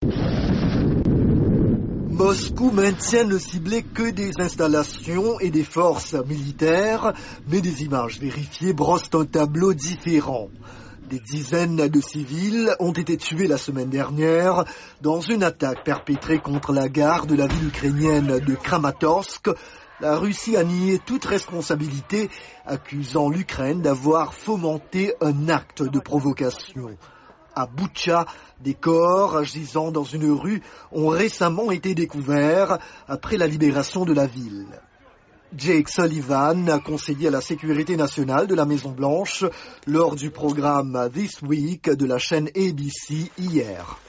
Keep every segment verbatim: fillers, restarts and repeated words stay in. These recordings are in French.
Moscou maintient ne cibler que des installations et des forces militaires, mais des images vérifiées brossent un tableau différent. Des dizaines de civils ont été tués la semaine dernière dans une attaque perpétrée contre la gare de la ville ukrainienne de Kramatorsk. La Russie a nié toute responsabilité, accusant l'Ukraine d'avoir fomenté un acte de provocation. À Boutcha, des corps gisant dans une rue ont récemment été découverts après la libération de la ville. Jake Sullivan, conseiller à la sécurité nationale de la Maison-Blanche, lors du programme This Week de la chaîne A B C hier.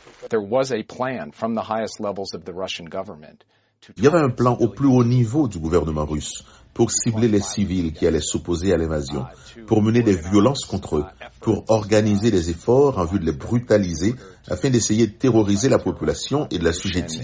Il y avait un plan au plus haut niveau du gouvernement russe pour cibler les civils qui allaient s'opposer à l'invasion, pour mener des violences contre eux, pour organiser des efforts en vue de les brutaliser afin d'essayer de terroriser la population et de la sujettir.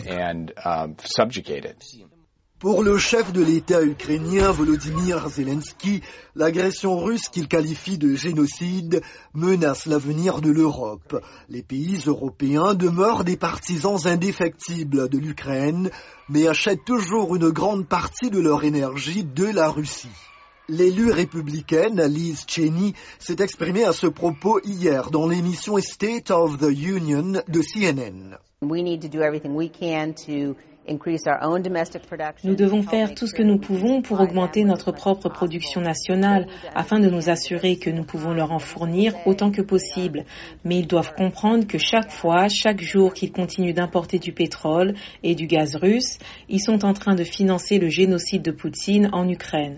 Pour le chef de l'État ukrainien Volodymyr Zelensky, l'agression russe qu'il qualifie de génocide menace l'avenir de l'Europe. Les pays européens demeurent des partisans indéfectibles de l'Ukraine, mais achètent toujours une grande partie de leur énergie de la Russie. L'élue républicaine Liz Cheney s'est exprimée à ce propos hier dans l'émission State of the Union de C N N. We need to do everything we can to Nous devons faire tout ce que nous pouvons pour augmenter notre propre production nationale afin de nous assurer que nous pouvons leur en fournir autant que possible. Mais ils doivent comprendre que chaque fois, chaque jour qu'ils continuent d'importer du pétrole et du gaz russe, ils sont en train de financer le génocide de Poutine en Ukraine.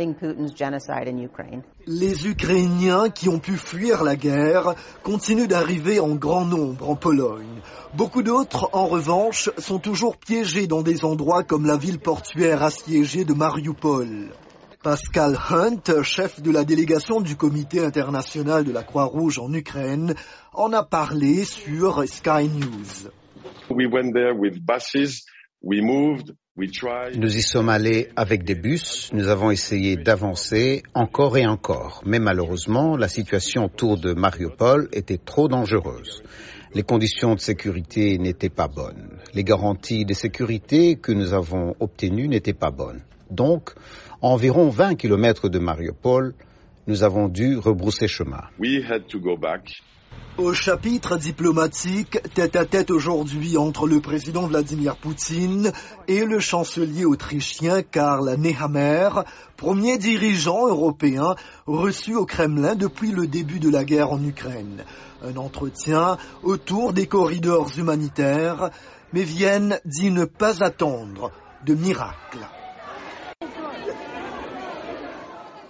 Les Ukrainiens qui ont pu fuir la guerre continuent d'arriver en grand nombre en Pologne. Beaucoup d'autres, en revanche, sont toujours piégés dans des endroits comme la ville portuaire assiégée de Mariupol. Pascal Hunt, chef de la délégation du Comité international de la Croix-Rouge en Ukraine, en a parlé sur Sky News. We went there with buses, we moved. Nous y sommes allés avec des bus, nous avons essayé d'avancer encore et encore, mais malheureusement, la situation autour de Mariupol était trop dangereuse. Les conditions de sécurité n'étaient pas bonnes. Les garanties de sécurité que nous avons obtenues n'étaient pas bonnes. Donc, à environ vingt kilomètres de Mariupol, nous avons dû rebrousser chemin. We had to go back. Au chapitre diplomatique, tête-à-tête aujourd'hui entre le président Vladimir Poutine et le chancelier autrichien Karl Nehammer, premier dirigeant européen reçu au Kremlin depuis le début de la guerre en Ukraine. Un entretien autour des corridors humanitaires, mais Vienne dit ne pas attendre de miracle.